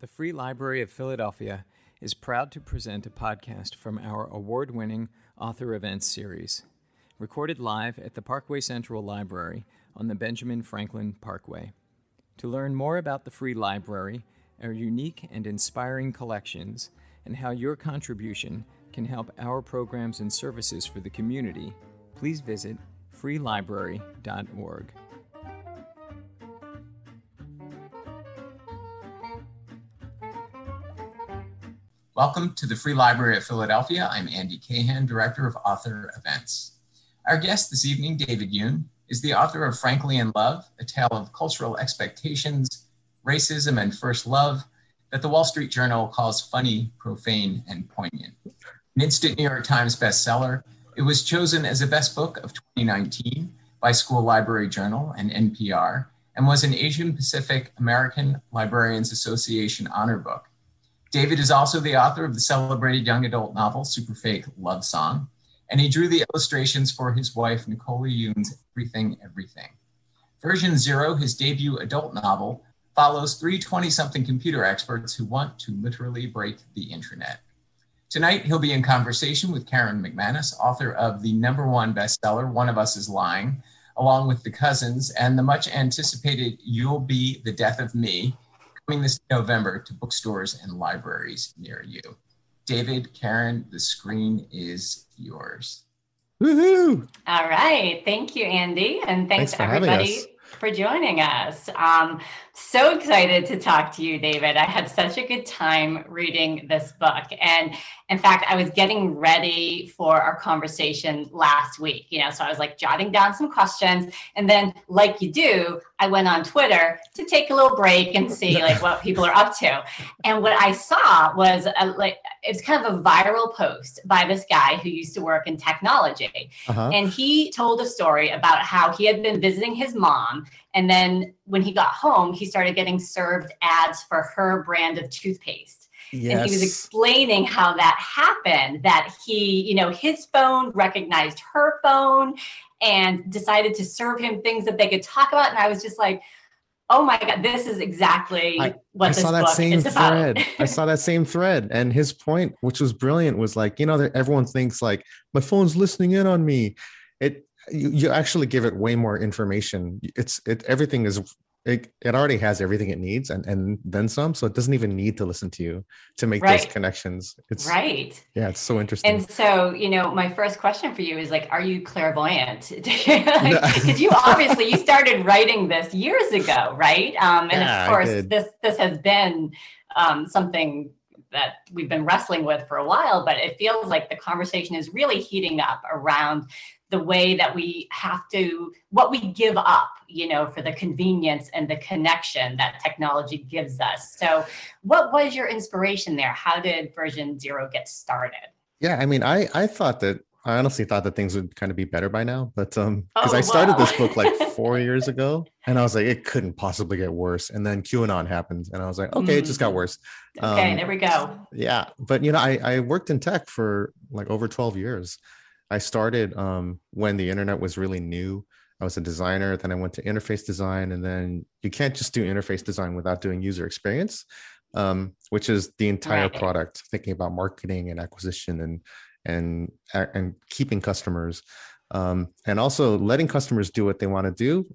The Free Library of Philadelphia is proud to present a podcast from our award-winning Author Events series, recorded live at the Parkway Central Library on the Benjamin Franklin Parkway. To learn more about the Free Library, our unique and inspiring collections, and how your contribution can help our programs and services for the community, please visit freelibrary.org. Welcome to the Free Library of Philadelphia. I'm Andy Cahan, Director of Author Events. Our guest this evening, David Yoon, is the author of Frankly in Love, a tale of cultural expectations, racism, and first love that the Wall Street Journal calls funny, profane, and poignant. An instant New York Times bestseller, it was chosen as a best book of 2019 by School Library Journal and NPR, and was an Asian Pacific American Librarians Association honor book. David is also the author of the celebrated young adult novel, Superfake Love Song, and he drew the illustrations for his wife, Nicola Yoon's Everything, Everything. Version Zero, his debut adult novel, follows three 20-something computer experts who want to literally break the internet. Tonight, he'll be in conversation with Karen McManus, author of the #1 bestseller, One of Us is Lying, along with The Cousins, and the much anticipated You'll Be the Death of Me, coming this November to bookstores and libraries near you. David, Karen, the screen is yours. Woohoo! All right. Thank you, Andy. And thanks for everybody for joining us. So excited to talk to you, David. I had such a good time reading this book. And in fact, I was getting ready for our conversation last week, so I was like jotting down some questions. And then like you do, I went on Twitter to take a little break and see what people are up to. And what I saw was it's kind of a viral post by this guy who used to work in technology. And he told a story about how he had been visiting his mom. And then when he got home, he started getting served ads for her brand of toothpaste. Yes. And he was explaining how that happened, that he, his phone recognized her phone and decided to serve him things that they could talk about. And I was just like, oh my God, this is exactly what this book is about. I saw that same thread. And his point, which was brilliant, was everyone thinks my phone's listening in on me. You actually give it way more information. Everything is, it already has everything it needs and then some. So it doesn't even need to listen to you to make those connections. It's right. Yeah, it's so interesting. And so, my first question for you is are you clairvoyant? Because you started writing this years ago, right? Of course, this has been something that we've been wrestling with for a while, but it feels like the conversation is really heating up around the way that we have to, what we give up, for the convenience and the connection that technology gives us. So what was your inspiration there? How did version 0 get started? Yeah, I honestly thought that things would kind of be better by now, but because I started this book 4 years ago and I was like, it couldn't possibly get worse. And then QAnon happened and I was like, okay, it just got worse. Okay, there we go. Yeah. But, I worked in tech for over 12 years. I started when the internet was really new. I was a designer. Then I went to interface design. And then you can't just do interface design without doing user experience, which is the entire product, thinking about marketing and acquisition and keeping customers, and also letting customers do what they want to do,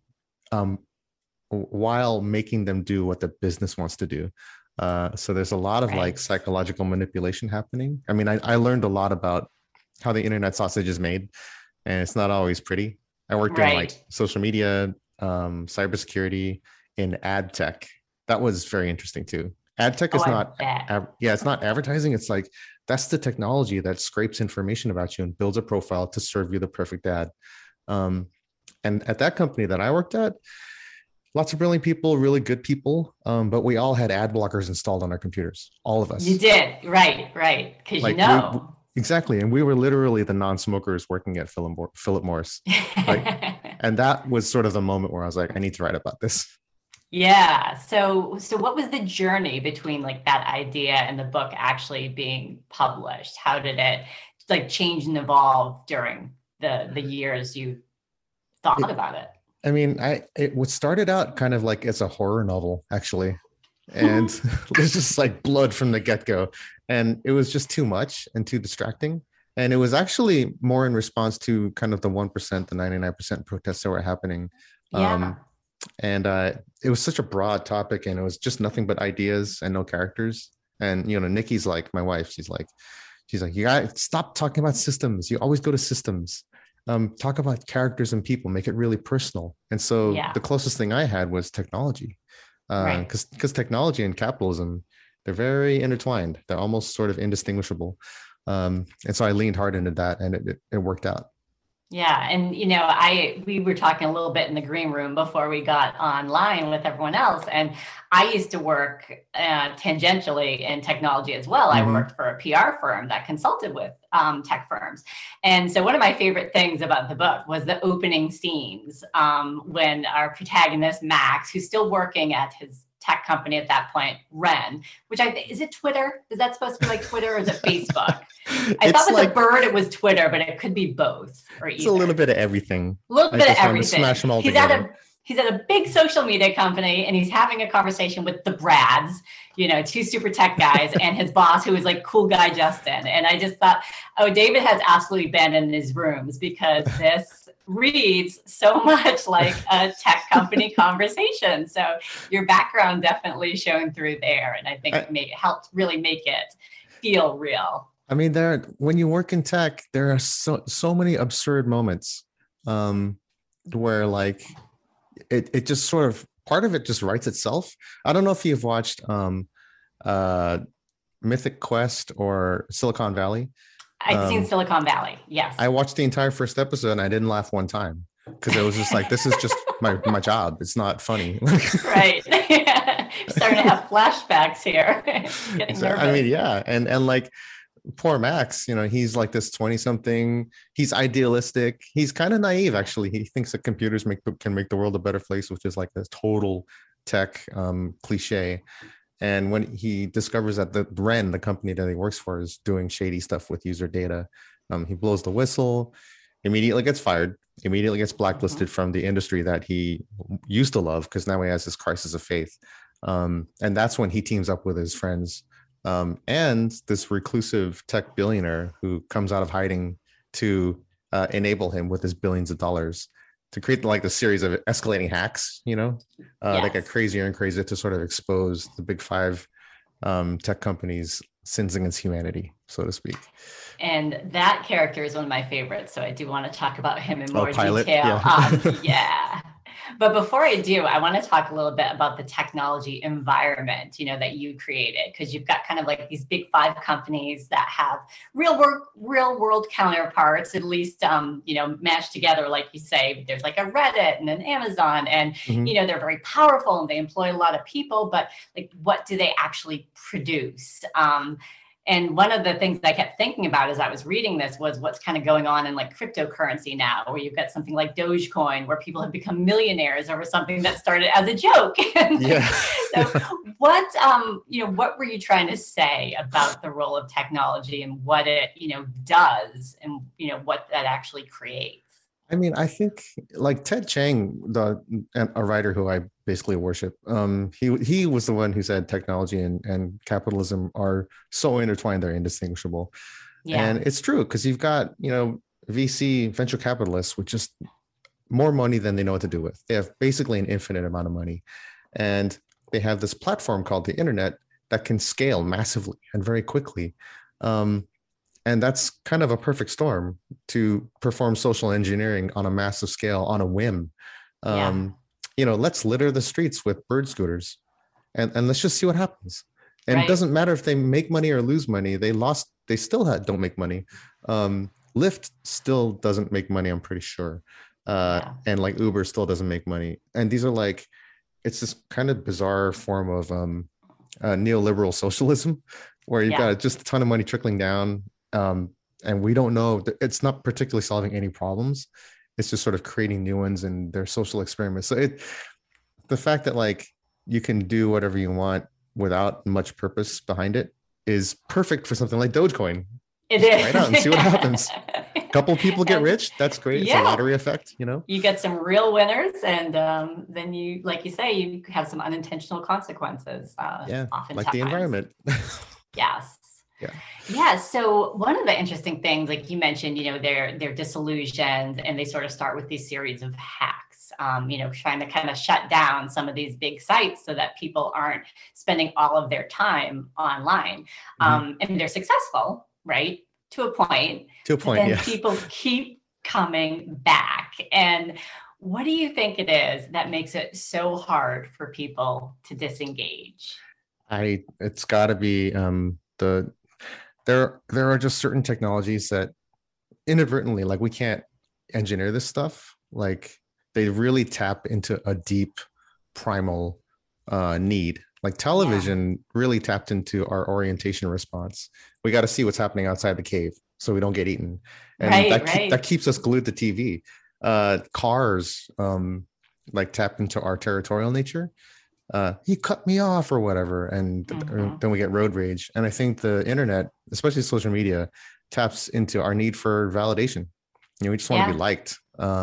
while making them do what the business wants to do. So there's a lot of psychological manipulation happening. I mean, I learned a lot about how the internet sausage is made, and it's not always pretty. I worked in social media, cybersecurity, in ad tech. That was very interesting too. Ad tech is it's not advertising. It's that's the technology that scrapes information about you and builds a profile to serve you the perfect ad. And at that company that I worked at, lots of brilliant people, really good people, but we all had ad blockers installed on our computers, all of us. You did, right, because exactly, and we were literally the non-smokers working at Philip Morris, and that was sort of the moment where I was like, I need to write about this. Yeah. So what was the journey between that idea and the book actually being published? How did it change and evolve during the years you thought about it? I mean, it started out kind of as a horror novel, actually. and there's just like blood from the get-go, and it was just too much and too distracting. And it was actually more in response to kind of the 1%, the 99% protests that were happening. Yeah. And it was such a broad topic, and it was just nothing but ideas and no characters. And Nikki's like, my wife, she's like, you gotta stop talking about systems. You always go to systems. Talk about characters and people, make it really personal. And so the closest thing I had was technology, because technology and capitalism, they're very intertwined. They're almost sort of indistinguishable. And so I leaned hard into that, and it worked out. Yeah. And, we were talking a little bit in the green room before we got online with everyone else. And I used to work tangentially in technology as well. I worked for a PR firm that consulted with tech firms. And so one of my favorite things about the book was the opening scenes when our protagonist, Max, who's still working at his tech company at that point, Ren, which is it Twitter? Is that supposed to be like Twitter, or is it Facebook? I thought with the bird it was Twitter, but it could be both. It's a little bit of everything. A little bit of everything. Smash them all together. He's at a big social media company, and he's having a conversation with the Brads, two super tech guys, and his boss, who is like cool guy Justin. And I just thought, oh, David has absolutely been in his rooms, because this reads so much like a tech company conversation. So your background definitely shone through there, and I think it helped really make it feel real. I mean, when you work in tech, there are so many absurd moments where like it just sort of, part of it just writes itself. I don't know if you've watched Mythic Quest or Silicon Valley. I've seen Silicon Valley. Yes. I watched the entire first episode, and I didn't laugh one time, because it was just like, this is just my job. It's not funny. Right. Starting to have flashbacks here. Getting nervous. I mean, yeah. And like, poor Max, he's like this 20-something. He's idealistic. He's kind of naive, actually. He thinks that computers can make the world a better place, which is like this total tech cliche. And when he discovers that the Ren, the company that he works for, is doing shady stuff with user data, he blows the whistle, immediately gets fired, immediately gets blacklisted from the industry that he used to love, because now he has this crisis of faith. And that's when he teams up with his friends and this reclusive tech billionaire who comes out of hiding to enable him with his billions of dollars to create like the series of escalating hacks, that get crazier and crazier to sort of expose the big five tech companies' sins against humanity, so to speak. And that character is one of my favorites, so I do want to talk about him in more Pilot? detail. Yeah. But before I do, I want to talk a little bit about the technology environment, that you created, because you've got kind of like these big five companies that have real world counterparts, at least, matched together. Like you say, there's like a Reddit and an Amazon, and, they're very powerful and they employ a lot of people, but like, what do they actually produce? And one of the things I kept thinking about as I was reading this was what's kind of going on in like cryptocurrency now, where you've got something like Dogecoin, where people have become millionaires over something that started as a joke. Yeah. So what were you trying to say about the role of technology and what it, does, and, what that actually creates? I mean, I think like Ted Chiang, a writer who I basically worship, he was the one who said technology and capitalism are so intertwined, they're indistinguishable. Yeah. And it's true, because you've got, VC venture capitalists with just more money than they know what to do with. They have basically an infinite amount of money. And they have this platform called the internet that can scale massively and very quickly. And that's kind of a perfect storm to perform social engineering on a massive scale on a whim. Let's litter the streets with bird scooters and let's just see what happens. And It doesn't matter if they make money or lose money. They still don't make money. Lyft still doesn't make money, I'm pretty sure. And like Uber still doesn't make money. And these are like, it's this kind of bizarre form of neoliberal socialism where you've got just a ton of money trickling down. And we don't know, it's not particularly solving any problems. It's just sort of creating new ones in their social experiments. So the fact that like you can do whatever you want without much purpose behind it is perfect for something like Dogecoin. It is. Try it out and see what happens. couple people get rich. That's great. It's a lottery effect, you know. You get some real winners, and then you, like you say, you have some unintentional consequences. Oftentimes. Like the environment. Yes. Yeah. So one of the interesting things, like you mentioned, they're disillusioned, and they sort of start with these series of hacks, trying to kind of shut down some of these big sites so that people aren't spending all of their time online. And they're successful, right? To a point. Then people keep coming back. And what do you think it is that makes it so hard for people to disengage? It's got to be there are just certain technologies that inadvertently, like, we can't engineer this stuff. Like, they really tap into a deep primal need. Like, television really tapped into our orientation response. We got to see what's happening outside the cave so we don't get eaten. And that keeps us glued to TV. Cars like tap into our territorial nature. He cut me off or whatever, and then we get road rage. And I think the internet, especially social media, taps into our need for validation. We just want to be liked.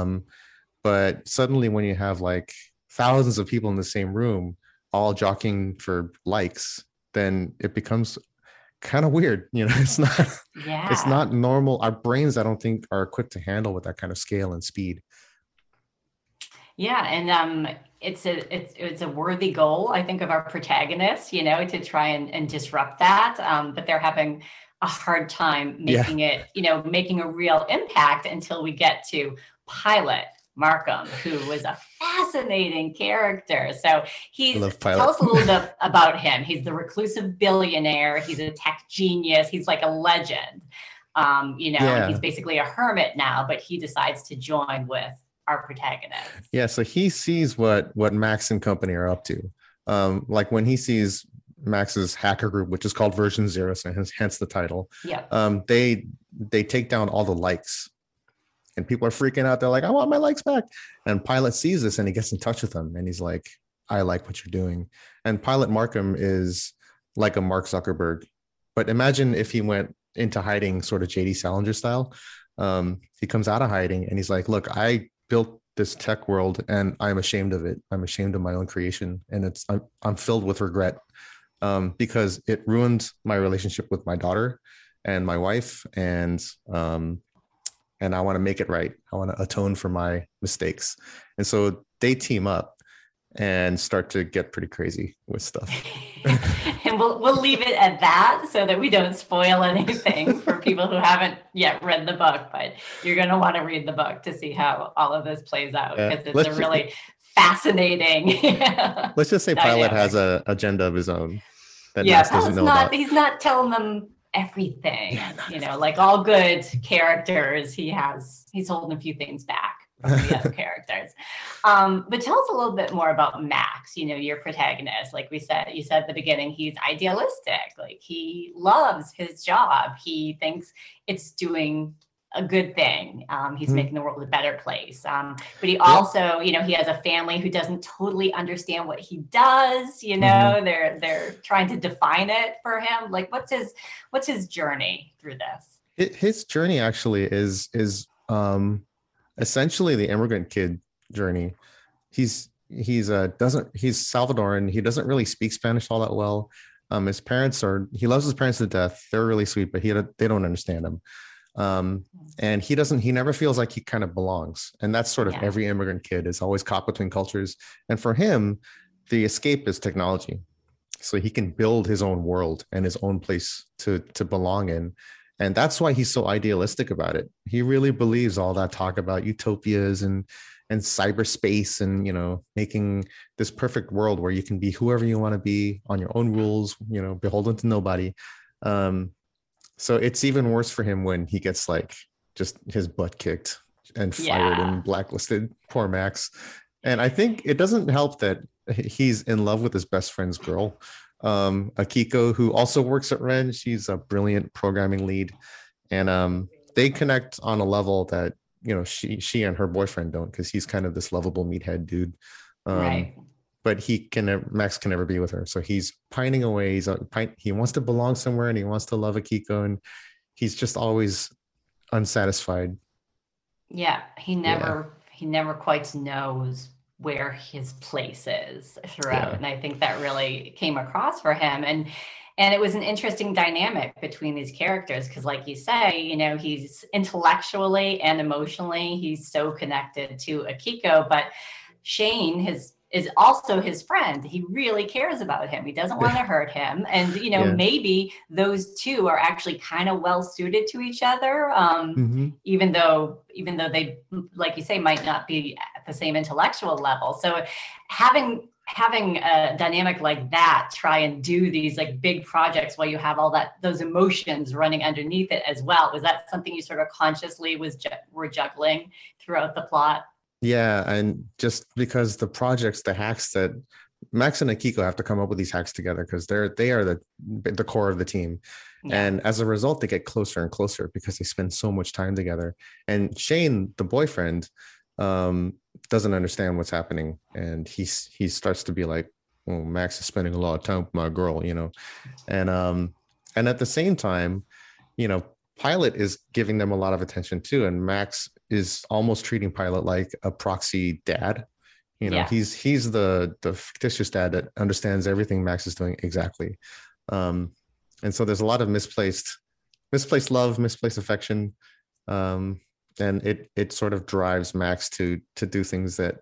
But suddenly, when you have like thousands of people in the same room all jockeying for likes, then it becomes kind of weird. It's not normal. Our brains, I don't think, are equipped to handle with that kind of scale and speed. Yeah, and it's a worthy goal, I think, of our protagonists, to try and disrupt that. But they're having a hard time making it, making a real impact until we get to Pilot Markham, who was a fascinating character. So tell us a little bit about him. He's the reclusive billionaire. He's a tech genius. He's like a legend. He's basically a hermit now, but he decides to join with our protagonist. Yeah, so he sees what Max and company are up to. Like when he sees Max's hacker group, which is called Version Zero, so hence the title. Yeah. They take down all the likes, and people are freaking out. They're like, "I want my likes back." And Pilot sees this, and he gets in touch with them, and he's like, "I like what you're doing." And Pilot Markham is like a Mark Zuckerberg, but imagine if he went into hiding, sort of JD Salinger style. He comes out of hiding, and he's like, "Look, I built this tech world, and I'm ashamed of it. I'm ashamed of my own creation, and I'm filled with regret because it ruined my relationship with my daughter and my wife, and I want to make it right. I want to atone for my mistakes." And so they team up and start to get pretty crazy with stuff. And we'll leave it at that so that we don't spoil anything for people who haven't yet read the book, but you're going to want to read the book to see how all of this plays out, because it's a really fascinaking let's just say Pilot has an agenda of his own that Max doesn't know about. He's not telling them everything. Like all good characters, he's holding a few things back from the other characters. But tell us a little bit more about Max, your protagonist. Like you said at the beginning, he's idealistic. Like, he loves his job. He thinks it's doing a good thing. He's making the world a better place. But he also, he has a family who doesn't totally understand what he does. They're trying to define it for him. Like, what's his journey through this? His journey actually is essentially the immigrant kid journey. He's Salvadoran. He doesn't really speak Spanish all that well. His parents he loves his parents to death. They're really sweet, but they don't understand him. And he never feels like he kind of belongs. And that's sort of every immigrant kid is always caught between cultures. And for him, the escape is technology. So he can build his own world and his own place to belong in. And that's why he's so idealistic about it. He really believes all that talk about utopias and cyberspace and, making this perfect world where you can be whoever you want to be on your own rules, beholden to nobody. So it's even worse for him when he gets just his butt kicked and fired and blacklisted. Poor Max. And I think it doesn't help that he's in love with his best friend's girl, Akiko, who also works at Ren. She's a brilliant programming lead. And they connect on a level that, she and her boyfriend don't, because he's kind of this lovable meathead dude. Right. But Max can never be with her. So he's pining away. He wants to belong somewhere, and he wants to love Akiko. And he's just always unsatisfied. Yeah, Yeah. he never quite knows where his place is throughout. Yeah. And I think that really came across for him. And it was an interesting dynamic between these characters because, like you say, you know, he's intellectually and emotionally, he's so connected to Akiko, but Shane is also his friend. He really cares about him. He doesn't want to hurt him. And, you know, Yeah. maybe those two are actually kind of well suited to each other. Hmm. Even though they, like you say, might not be at the same intellectual level. So having a dynamic like that try and do these like big projects while you have all that those emotions running underneath it as well, was that something you sort of consciously were juggling throughout the plot? Yeah, and just because the hacks that Max and Akiko have to come up with these hacks together because they are the core of the team. Yeah. And as a result, they get closer and closer because they spend so much time together. And Shane, the boyfriend, um, doesn't understand what's happening, and he starts to be like, "Oh, Max is spending a lot of time with my girl," and at the same time, you know, Pilot is giving them a lot of attention too, and Max is almost treating Pilot like a proxy dad. You know, Yeah. he's the fictitious dad that understands everything Max is doing exactly. Um, and so there's a lot of misplaced love, misplaced affection, um, and it sort of drives Max to do things that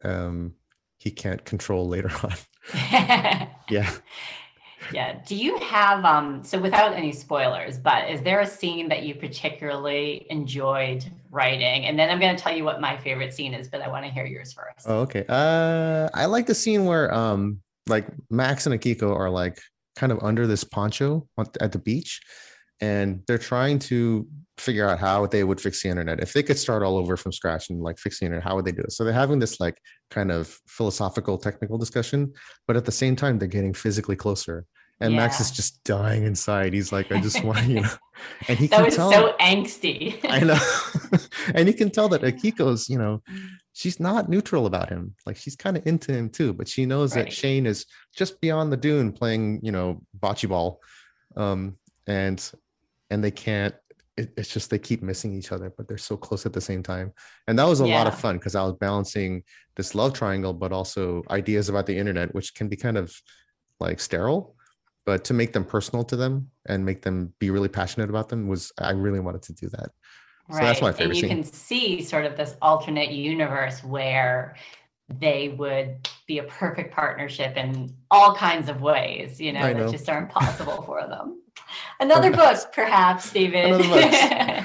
he can't control later on. Yeah. Yeah. Do you have so without any spoilers, but is there a scene that you particularly enjoyed writing? And then I'm going to tell you what my favorite scene is, but I want to hear yours first. Oh, okay. I like the scene where like Max and Akiko are like kind of under this poncho at the beach, and they're trying to figure out how they would fix the internet. If they could start all over from scratch and like fix the internet, how would they do it? So they're having this like kind of philosophical, technical discussion, but at the same time, they're getting physically closer. And Max is Yeah. just dying inside. He's like, I just want, and he That can was tell. so angsty. I know. And you can tell that Akiko's, she's not neutral about him. Like she's kind of into him too, but she knows that Right. Shane is just beyond the dune playing, bocce ball. Um, and and they can't, it's just they keep missing each other, but they're so close at the same time. And that was a lot of Yeah. fun because I was balancing this love triangle, but also ideas about the internet, which can be kind of like sterile. But to make them personal to them and make them be really passionate about them I really wanted to do that. So that's my Right. And favorite you scene. can see sort of this alternate universe where they would be a perfect partnership in all kinds of ways, you know, I that know. just aren't possible for them. Another book, perhaps, David. Another book.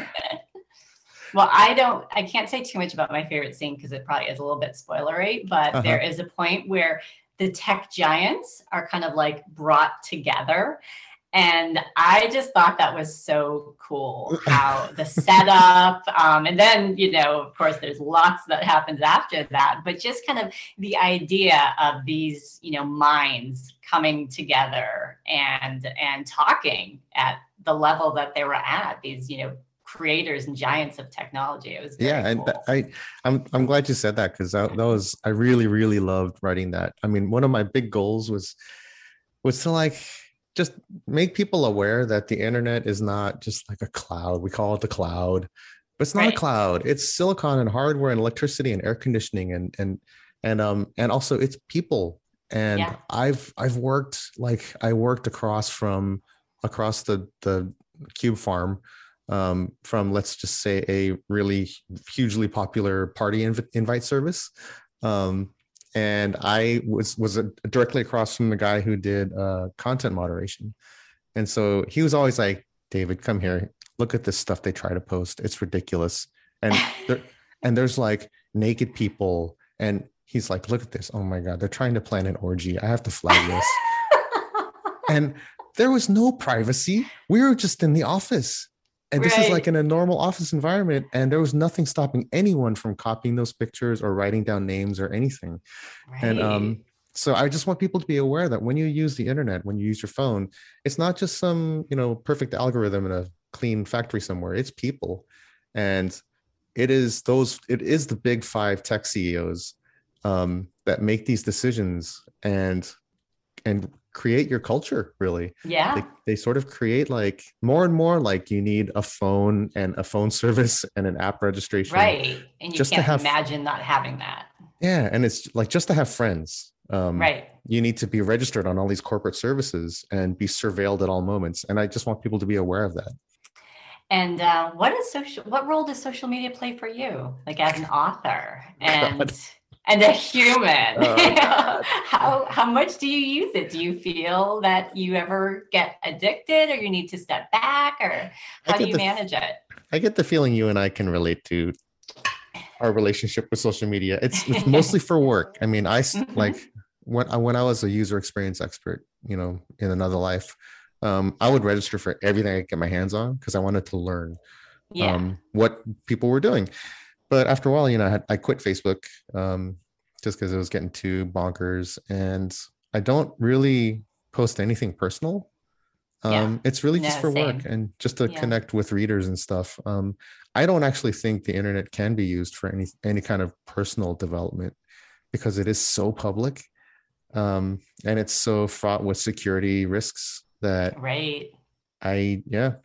Well, I can't say too much about my favorite scene because it probably is a little bit spoilery, but there Uh-huh. is a point where the tech giants are kind of like brought together. And I just thought that was so cool how the setup, and then, you know, of course, there's lots that happens after that, but just kind of the idea of these, you know, minds coming together and talking at the level that they were at, these, you know, creators and giants of technology. It was Yeah, very and cool. I'm glad you said that because that was I really really loved writing that. I mean, one of my big goals was to like just make people aware that the internet is not just like a cloud. We call it the cloud, but it's not a Right. cloud. It's silicon and hardware and electricity and air conditioning and also it's people. And Yeah. I worked across the cube farm, from, let's just say, a really hugely popular party invite service. Um, and I was directly across from the guy who did content moderation. And so he was always like, David, come here, look at this stuff they try to post. It's ridiculous. And there, and there's like naked people. And he's like, look at this. Oh my God, they're trying to plan an orgy. I have to flag this. And there was no privacy. We were just in the office. And this is like Right. in a normal office environment. And there was nothing stopping anyone from copying those pictures or writing down names or anything. And Right. so I just want people to be aware that when you use the internet, when you use your phone, it's not just some, perfect algorithm in a clean factory somewhere. It's people. And it is the big five tech CEOs that make these decisions and create your culture, really. Yeah. They sort of create like more and more like you need a phone and a phone service and an app registration. Right. And you just can't to have, imagine not having that. yeah. And it's like just to have friends. Right. You need to be registered on all these corporate services and be surveilled at all moments. And I just want people to be aware of that. And what role does social media play for you, like as an author and a human? How much do you use it? Do you feel that you ever get addicted, or you need to step back, or how do you manage it? I get the feeling you and I can relate to our relationship with social media. It's mostly for work. I mean, like when I was a user experience expert, in another life, I would register for everything I could get my hands on because I wanted to learn what people were doing. But after a while, I quit Facebook just because it was getting too bonkers, and I don't really post anything personal. It's really just for work and just to connect with readers and stuff. I don't actually think the internet can be used for any kind of personal development because it is so public, and it's so fraught with security risks that I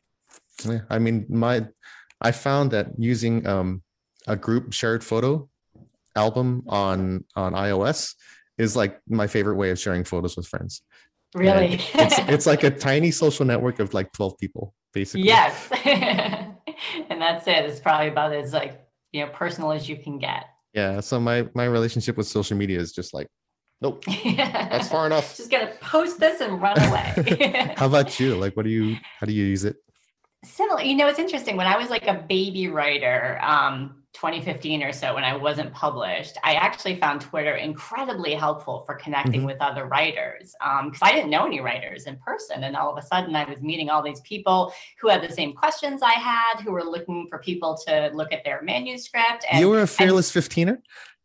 mean, I found that using a group shared photo album on iOS is like my favorite way of sharing photos with friends. Really? It's like a tiny social network of like 12 people, basically. Yes. And that's it. It's probably about as like, personal as you can get. Yeah. So my relationship with social media is just like, nope, that's far enough. Just gonna post this and run away. How about you? Like, how do you use it? Similar. It's interesting. When I was like a baby writer, 2015 or so, when I wasn't published, I actually found Twitter incredibly helpful for connecting with other writers, because I didn't know any writers in person. And all of a sudden I was meeting all these people who had the same questions I had, who were looking for people to look at their manuscript. And, you were a fearless 15er?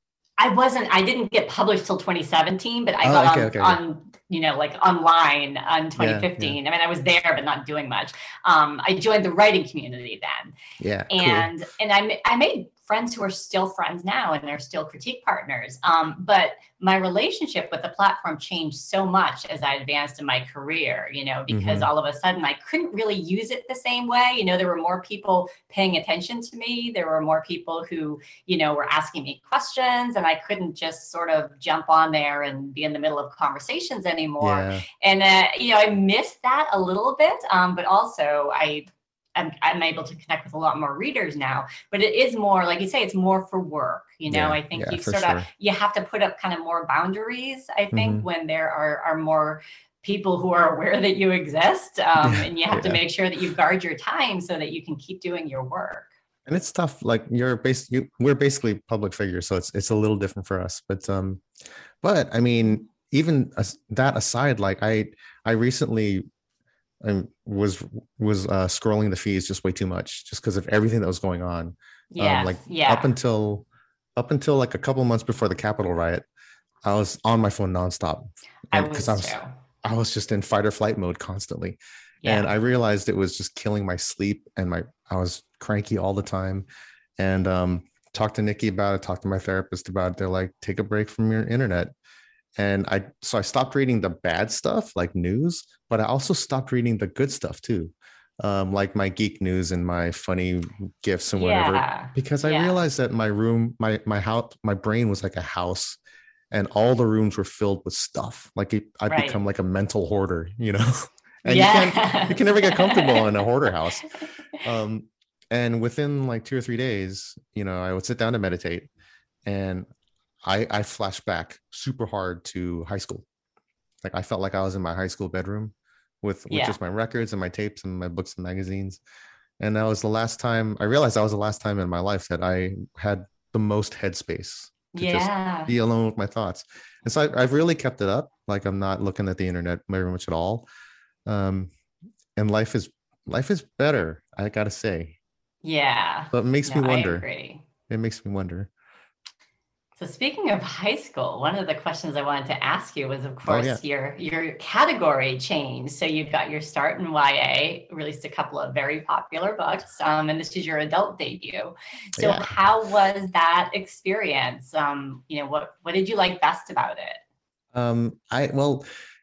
I didn't get published till 2017, but I got on like online on 2015. Yeah. I mean, I was there, but not doing much. I joined the writing community then. Yeah. And I made friends who are still friends now, and they're still critique partners. But my relationship with the platform changed so much as I advanced in my career, because all of a sudden I couldn't really use it the same way. There were more people paying attention to me. There were more people who, were asking me questions, and I couldn't just sort of jump on there and be in the middle of conversations anymore. Yeah. And, I missed that a little bit, but also I'm able to connect with a lot more readers now, but it is more, like you say, it's more for work. I think you have to put up kind of more boundaries, I think, when there are more people who are aware that you exist, and you have to make sure that you guard your time so that you can keep doing your work. And it's tough. Like we're basically public figures, so it's a little different for us. But I mean, even that aside, like I recently was scrolling the feeds just way too much, just because of everything that was going on. Up until like a couple months before the Capitol riot, I was on my phone nonstop, because I was just in fight or flight mode constantly. Yeah. And I realized it was just killing my sleep, and I was cranky all the time. And talked to Nikki about it, talked to my therapist about it. They're like, take a break from your internet. And I stopped reading the bad stuff like news, but I also stopped reading the good stuff too. Like my geek news and my funny gifs and whatever, because I realized that my room, my house, my brain was like a house, and all the rooms were filled with stuff. Like I'd become like a mental hoarder, and you can never get comfortable in a hoarder house. And within like 2 or 3 days, I would sit down to meditate, and I flashed back super hard to high school. Like I felt like I was in my high school bedroom with just my records and my tapes and my books and magazines. And that was the last time I realized that was the last time in my life that I had the most headspace to just be alone with my thoughts. And so I've really kept it up. Like I'm not looking at the internet very much at all. And life is better, I gotta say. Yeah. But it makes me wonder. I agree. It makes me wonder. So speaking of high school, one of the questions I wanted to ask you was, of course, your category change. So you got your start in YA, released a couple of very popular books, and this is your adult debut. So how was that experience? What did you like best about it?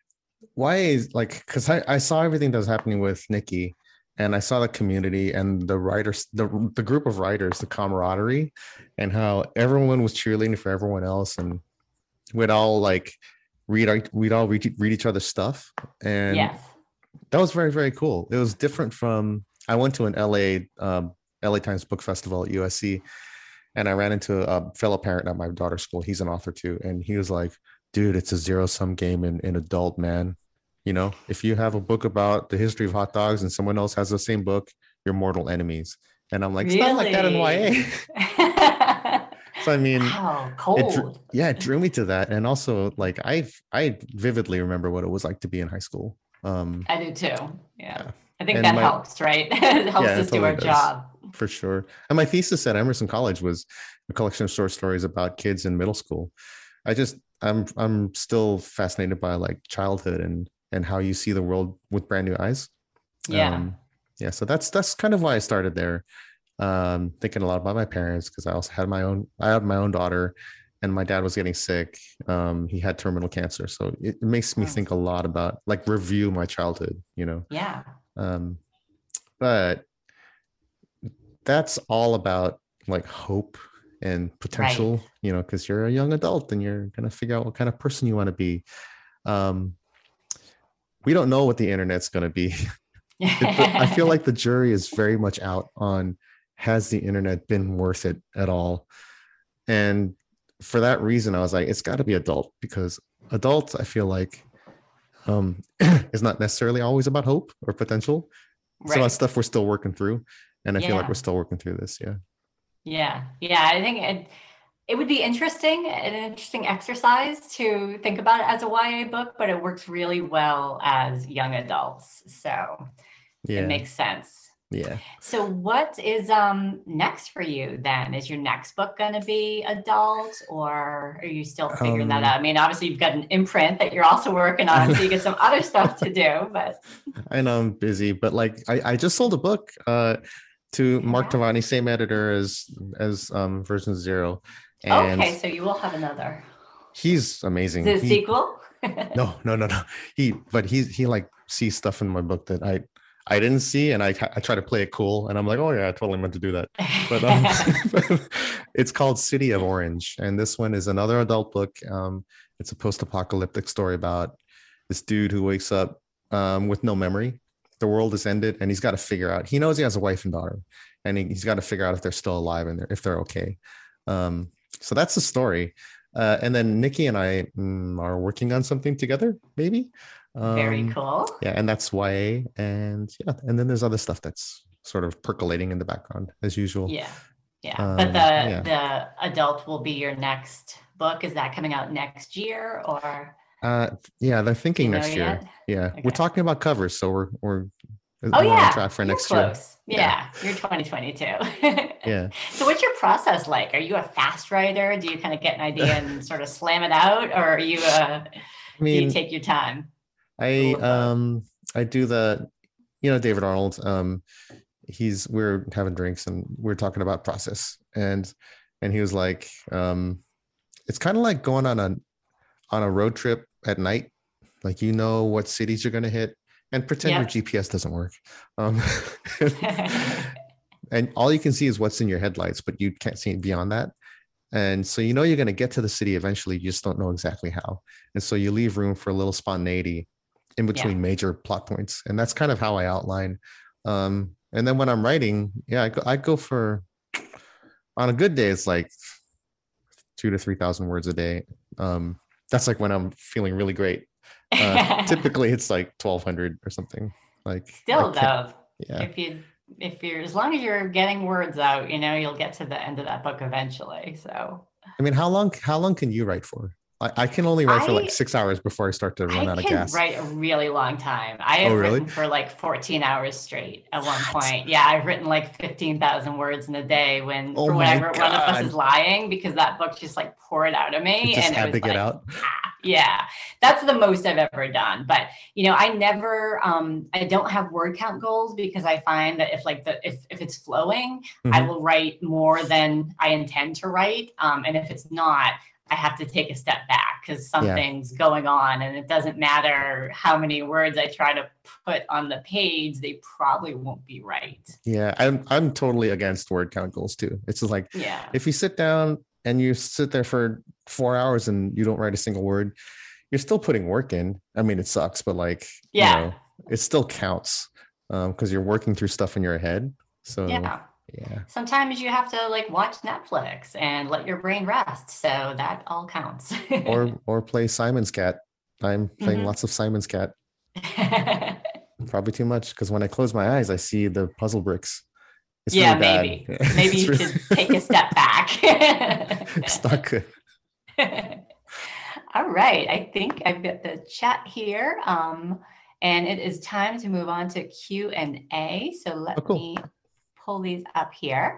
YA is like, because I saw everything that was happening with Nikki, and I saw the community and the writers, the group of writers, the camaraderie, and how everyone was cheerleading for everyone else, and we'd all like read each other's stuff, and Yes. that was very, very cool. It was different from, I went to an LA Times Book Festival at USC, and I ran into a fellow parent at my daughter's school. He's an author too, and he was like, dude, it's a zero-sum game in adult, man. You know, if you have a book about the history of hot dogs and someone else has the same book, you're mortal enemies. And I'm like, it's not like that in YA. So I mean, wow, cold. It drew me to that. And also, like, I vividly remember what it was like to be in high school. I do too. Yeah. I think that helps, right? It helps us do our job. For sure. And my thesis at Emerson College was a collection of short stories about kids in middle school. I'm still fascinated by like childhood and how you see the world with brand new eyes. Yeah. So that's kind of why I started there. Thinking a lot about my parents, because I also had my own daughter, and my dad was getting sick. He had terminal cancer. So it makes me think a lot about, like, review my childhood, you know? Yeah. But that's all about like hope and potential, right. You know, because you're a young adult and you're going to figure out what kind of person you want to be. We don't know what the internet's going to be. I feel like the jury is very much out on, has the internet been worth it at all? And for that reason, I was like, it's got to be adult, because adults, I feel like, is not necessarily always about hope or potential. Right. It's about stuff we're still working through. And I feel like we're still working through this. Yeah. I think it would be an interesting exercise to think about it as a YA book, but it works really well as young adults. So it makes sense. Yeah. So what is next for you then? Is your next book going to be adult, or are you still figuring that out? I mean, obviously you've got an imprint that you're also working on, so you get some other stuff to do, but. I know I'm busy, but like I just sold a book to Mark Tavani, same editor as Version Zero. And okay, so you will have another. He's amazing. Is it a sequel? No. He like sees stuff in my book that I didn't see, and I try to play it cool, and I'm like, oh yeah, I totally meant to do that. But it's called City of Orange, and this one is another adult book. It's a post-apocalyptic story about this dude who wakes up with no memory. The world has ended, and he's got to figure out. He knows he has a wife and daughter, and he's got to figure out if they're still alive and if they're okay. So that's the story. And then Nikki and I are working on something together, maybe. Very cool. Yeah, and that's YA, and then there's other stuff that's sort of percolating in the background as usual. Yeah. But the adult will be your next book. Is that coming out next year, or? They're thinking next year. Yeah, okay. We're talking about covers, so we're on track for next year. Yeah, you're 2022. Yeah. So what's your process like? Are you a fast writer? Do you kind of get an idea and sort of slam it out, or are you do you take your time? I do the, David Arnold, we're having drinks and we're talking about process, and he was like, it's kind of like going on a road trip at night, like, what cities you're going to hit, and pretend your GPS doesn't work. And all you can see is what's in your headlights, but you can't see beyond that. And so you're going to get to the city eventually, you just don't know exactly how. And so you leave room for a little spontaneity in between major plot points. And that's kind of how I outline. And then when I'm writing, I go for, on a good day, it's like 2,000 to 3,000 words a day. That's like when I'm feeling really great. Typically it's like 1,200 or something. Like, still though, if you're, as long as you're getting words out, you'll get to the end of that book eventually. So, I mean, how long can you write for? I can only write for like 6 hours before I start to run out of gas. I can write a really long time. I have written for like 14 hours straight at one point. Yeah, I've written like 15,000 words in a day when for whenever one of us is lying, because that book just like poured out of me. It had to get out. Yeah, that's the most I've ever done. But, I never, I don't have word count goals, because I find that if it's flowing, I will write more than I intend to write. And if it's not, I have to take a step back. because something's going on, and it doesn't matter how many words I try to put on the page, they probably won't be right. Yeah, I'm totally against word count goals too. It's just like, if you sit down and you sit there for 4 hours and you don't write a single word, you're still putting work in. I mean, it sucks, but like, you know, it still counts because you're working through stuff in your head. So yeah. Sometimes you have to like watch Netflix and let your brain rest. So that all counts. or play Simon's Cat. I'm playing lots of Simon's Cat. Probably too much, because when I close my eyes, I see the puzzle bricks. It's really maybe. Maybe you should take a step back. It's not good. All right. I think I've got the chat here. And it is time to move on to Q&A. So let me pull these up here.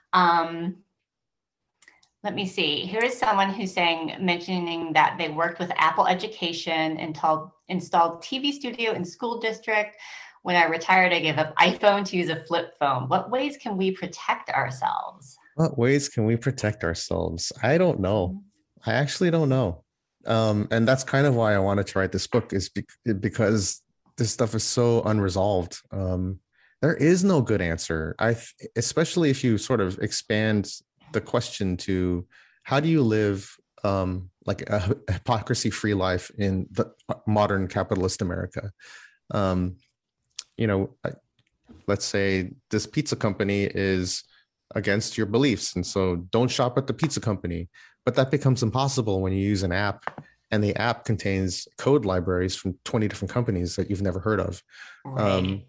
Let me see. Here is someone who's mentioning that they worked with Apple Education, installed TV Studio in school district. When I retired, I gave up iPhone to use a flip phone. What ways can we protect ourselves? What ways can we protect ourselves? I don't know. I actually don't know. And that's kind of why I wanted to write this book, is because this stuff is so unresolved. There is no good answer. Especially if you sort of expand the question to how do you live like a hypocrisy-free life in the modern capitalist America? You know, let's say this pizza company is against your beliefs, and so don't shop at the pizza company. But that becomes impossible when you use an app, and the app contains code libraries from 20 different companies that you've never heard of. Right.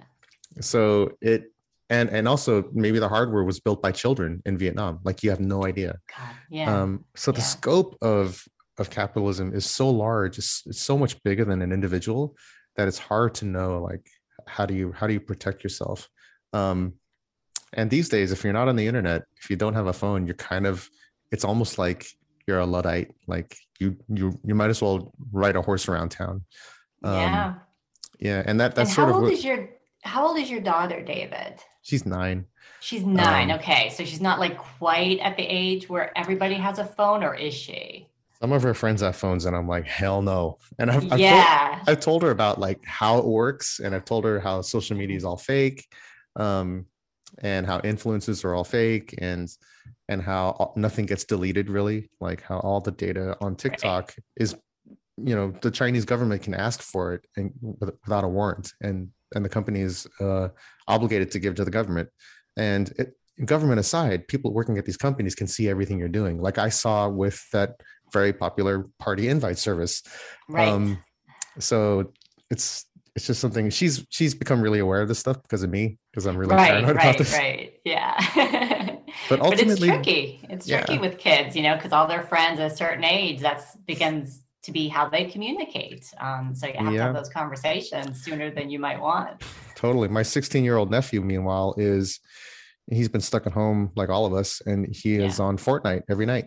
So it, and also maybe the hardware was built by children in Vietnam. Like, you have no idea. God, yeah. So the scope of capitalism is so large. It's so much bigger than an individual that it's hard to know, like, how do you protect yourself? And these days, if you're not on the internet, if you don't have a phone, you're kind of, it's almost like you're a Luddite. Like you might as well ride a horse around town. Yeah. And that's and sort of how old is your daughter, David? She's 9. She's 9. Okay. So she's not like quite at the age where everybody has a phone, or is she? Some of her friends have phones, and I'm like, hell no. And I've told her about like how it works, and I've told her how social media is all fake, and how influencers are all fake, and how nothing gets deleted, really, like how all the data on TikTok is, you know, the Chinese government can ask for it and without a warrant, and the company is obligated to give to the government. And government aside, people working at these companies can see everything you're doing. Like I saw with that very popular party invite service. Right. So it's just something she's become really aware of this stuff because of me, because I'm really paranoid about this. Right. Yeah. But ultimately, it's tricky. It's tricky with kids, you know, because all their friends at a certain age, that begins to be how they communicate. So you have to have those conversations sooner than you might want. Totally. My 16-year-old nephew, meanwhile, he's been stuck at home like all of us, and he is on Fortnite every night.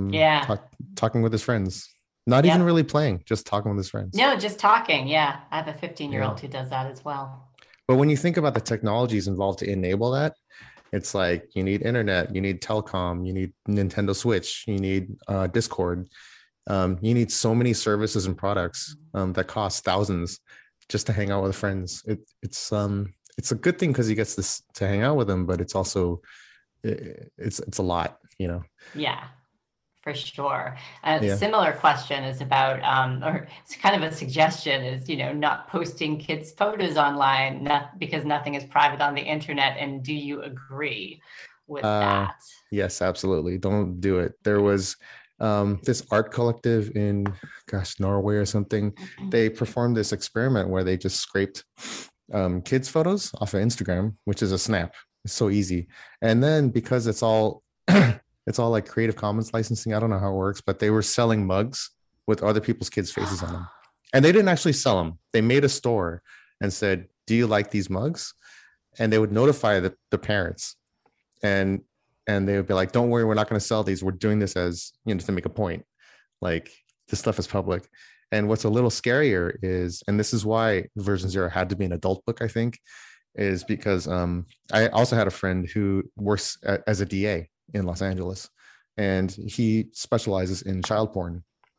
Talking with his friends. Not even really playing, just talking with his friends. No, just talking. Yeah. I have a 15-year-old who does that as well. But when you think about the technologies involved to enable that, it's like you need internet, you need telecom, you need Nintendo Switch, you need Discord. You need so many services and products that cost thousands just to hang out with friends. It's a good thing because he gets this to hang out with them, but it's also it's a lot, you know. Yeah, for sure. Similar question is about, or it's kind of a suggestion, is, you know, not posting kids' photos online, because nothing is private on the internet. And do you agree with that? Yes, absolutely. Don't do it. There was this art collective in Norway or something. They performed this experiment where they just scraped kids' photos off of Instagram, which is a snap. It's so easy. And then because it's all it's all like Creative Commons licensing, I don't know how it works, but they were selling mugs with other people's kids' faces on them. And they didn't actually sell them. They made a store and said, do you like these mugs? And they would notify the parents. And they would be like, don't worry, we're not going to sell these. We're doing this as, you know, to make a point. Like, this stuff is public. And what's a little scarier is, and this is why version 0 had to be an adult book, I think, is because I also had a friend who works as a DA in Los Angeles, and he specializes in child porn.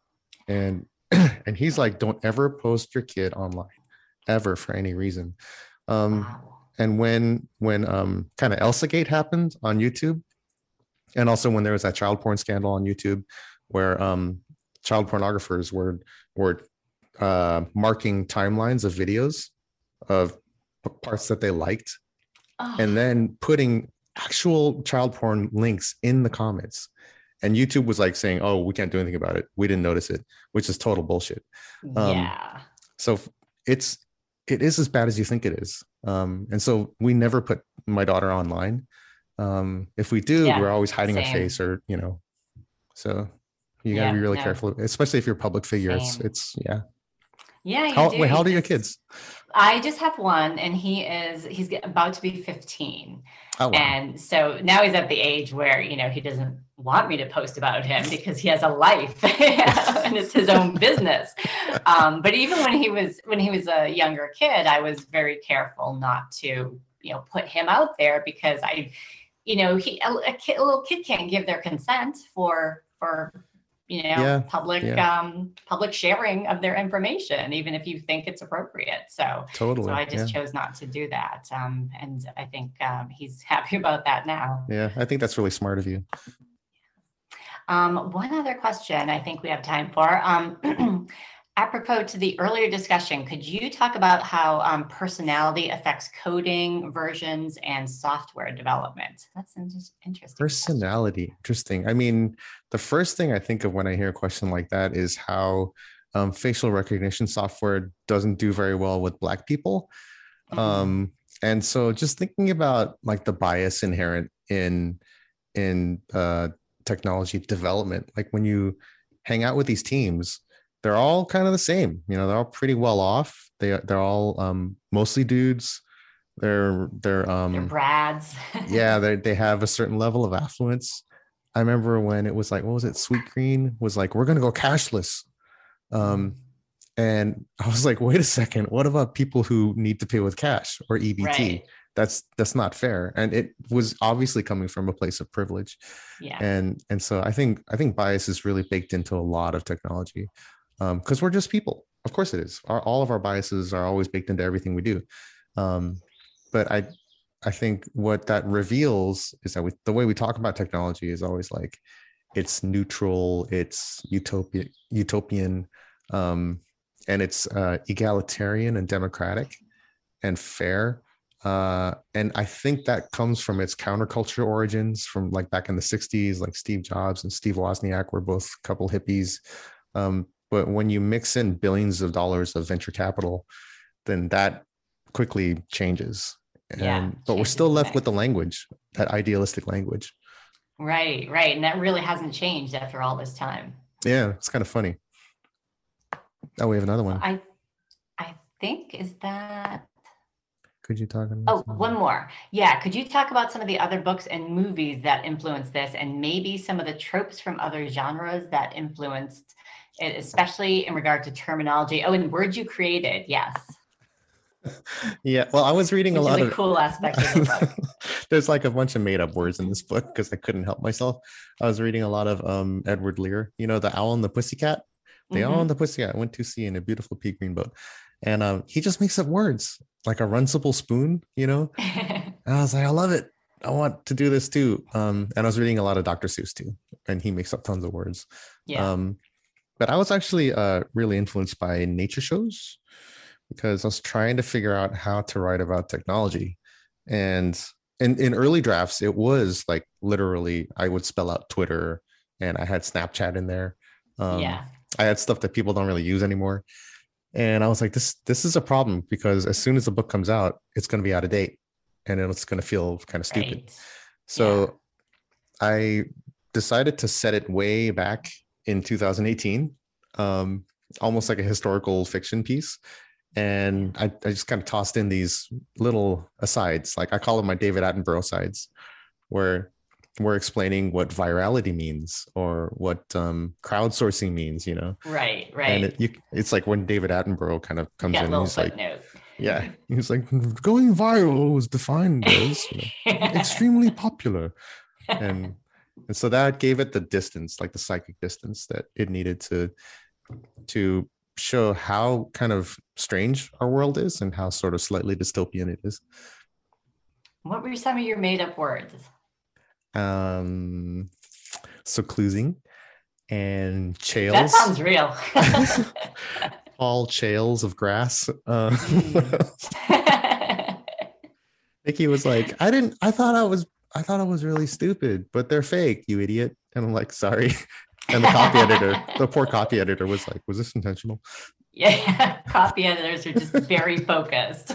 And and he's like, don't ever post your kid online, ever, for any reason. Wow. And when kind of Elsagate happened on YouTube, and also when there was that child porn scandal on YouTube, where child pornographers were marking timelines of videos of parts that they liked, and then putting actual child porn links in the comments. And YouTube was like saying, "Oh, we can't do anything about it. We didn't notice it," which is total bullshit. Yeah. So it is as bad as you think it is. And so we never put my daughter online. If we do, we're always hiding our face, or so you gotta be really careful, especially if you're a public figure. It's Yeah. How old are your kids? I just have one, and he's about to be 15. Oh, wow. And so now he's at the age where, he doesn't want me to post about him because he has a life and it's his own business. But even when he was a younger kid, I was very careful not to, put him out there, because a little kid can't give their consent for public sharing of their information, even if you think it's appropriate. So I just chose not to do that. And I think he's happy about that now. Yeah, I think that's really smart of you. One other question I think we have time for. Apropos to the earlier discussion, could you talk about how personality affects coding, versions, and software development? That's interesting. Personality, interesting. I mean, the first thing I think of when I hear a question like that is how facial recognition software doesn't do very well with Black people. Mm-hmm. And so just thinking about like the bias inherent in technology development, like when you hang out with these teams, they're all kind of the same. They're all pretty well off. They're all mostly dudes. They're brads. Yeah, they have a certain level of affluence. I remember when it was like, what was it? Sweetgreen was like, we're gonna go cashless. And I was like, wait a second, what about people who need to pay with cash or EBT? Right. That's not fair. And it was obviously coming from a place of privilege. Yeah. And so I think bias is really baked into a lot of technology. Because we're just people. Of course it is. All of our biases are always baked into everything we do. But I think what that reveals is that the way we talk about technology is always like, it's neutral, it's utopian, and it's egalitarian and democratic and fair. And I think that comes from its counterculture origins from like back in the 60s, like Steve Jobs and Steve Wozniak were both a couple hippies. But when you mix in billions of dollars of venture capital, then that quickly changes. But we're still left with the language, that idealistic language. Right. And that really hasn't changed after all this time. Yeah, it's kind of funny. Oh, we have another one. I think, is that... Could you talk about one more? Yeah. Could you talk about some of the other books and movies that influenced this, and maybe some of the tropes from other genres that influenced it, especially in regard to terminology? Oh, and words you created. Yes. Yeah. Well, I was reading a lot of cool aspects of the book. There's like a bunch of made up words in this book because I couldn't help myself. I was reading a lot of Edward Lear, the Owl and the Pussycat. The Owl and the Pussycat went to sea in a beautiful pea green boat. And he just makes up words like a runcible spoon, And I was like, I love it. I want to do this too. And I was reading a lot of Dr. Seuss too, and he makes up tons of words. Yeah. But I was actually really influenced by nature shows because I was trying to figure out how to write about technology. And in early drafts, it was like literally I would spell out Twitter, and I had Snapchat in there. I had stuff that people don't really use anymore. And I was like, this is a problem because as soon as the book comes out, it's going to be out of date and it's going to feel kind of stupid. Right. So I decided to set it way back in 2018, almost like a historical fiction piece. And I just kind of tossed in these little asides, like I call them my David Attenborough asides, where we're explaining what virality means or what crowdsourcing means, Right. And it's like when David Attenborough kind of comes in, he's like, note. Yeah, he's like, going viral was defined as extremely popular, and so that gave it the distance, like the psychic distance that it needed to to show how kind of strange our world is and how sort of slightly dystopian it is. What were some of your made up words? Seclusing and chales. That sounds real. All chales of grass. Nikki was like, I thought I was really stupid, but they're fake, you idiot. And I'm like, sorry. And the poor copy editor was like, was this intentional? Yeah, copy editors are just very focused.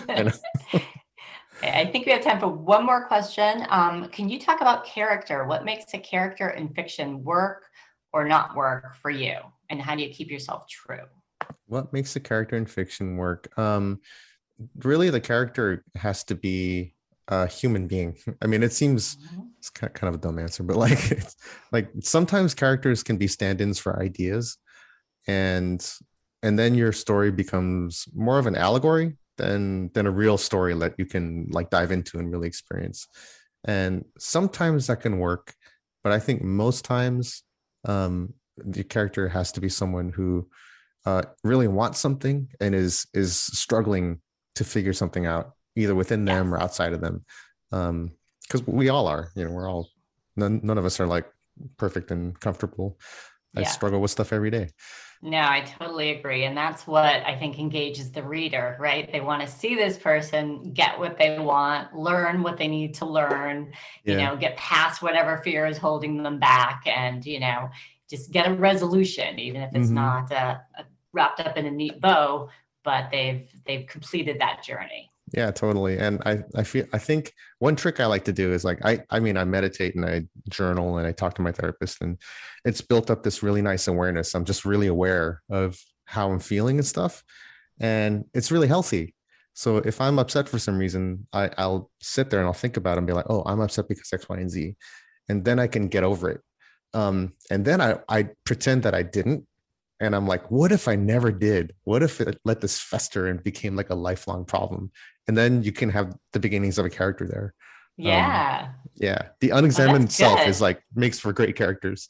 I think we have time for one more question. Can you talk about character? What makes a character in fiction work or not work for you? And how do you keep yourself true? What makes a character in fiction work? Really, the character has to be a human being. I mean, it seems it's kind of a dumb answer, but like sometimes characters can be stand-ins for ideas, and then your story becomes more of an allegory than a real story that you can like dive into and really experience. And sometimes that can work, but I think most times the character has to be someone who really wants something and is struggling to figure something out, either within them or outside of them. Because we all are, we're all, none of us are like perfect and comfortable. I struggle with stuff every day. No, I totally agree. And that's what I think engages the reader, right? They want to see this person get what they want, learn what they need to learn, get past whatever fear is holding them back, and, just get a resolution, even if it's not wrapped up in a neat bow, but they've completed that journey. Yeah, totally. And I think one trick I like to do is like, I meditate and I journal and I talk to my therapist, and it's built up this really nice awareness. I'm just really aware of how I'm feeling and stuff. And it's really healthy. So if I'm upset for some reason, I'll sit there and I'll think about it and be like, oh, I'm upset because X, Y, and Z. And then I can get over it. And then I pretend that I didn't. And I'm like, what if I never did? What if it let this fester and became like a lifelong problem? And then you can have the beginnings of a character there. Yeah. The unexamined self is like, makes for great characters.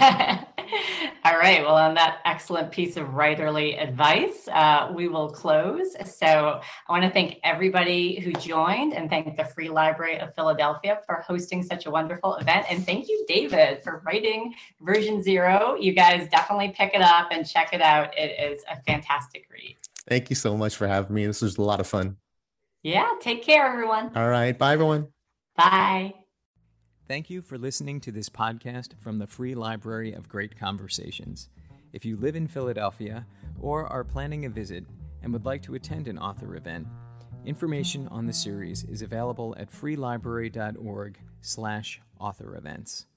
All right. Well, on that excellent piece of writerly advice, we will close. So I want to thank everybody who joined, and thank the Free Library of Philadelphia for hosting such a wonderful event. And thank you, David, for writing Version Zero. You guys definitely pick it up and check it out. It is a fantastic read. Thank you so much for having me. This was a lot of fun. Yeah. Take care, everyone. All right. Bye, everyone. Bye. Thank you for listening to this podcast from the Free Library of Great Conversations. If you live in Philadelphia or are planning a visit and would like to attend an author event, information on the series is available at freelibrary.org/author events.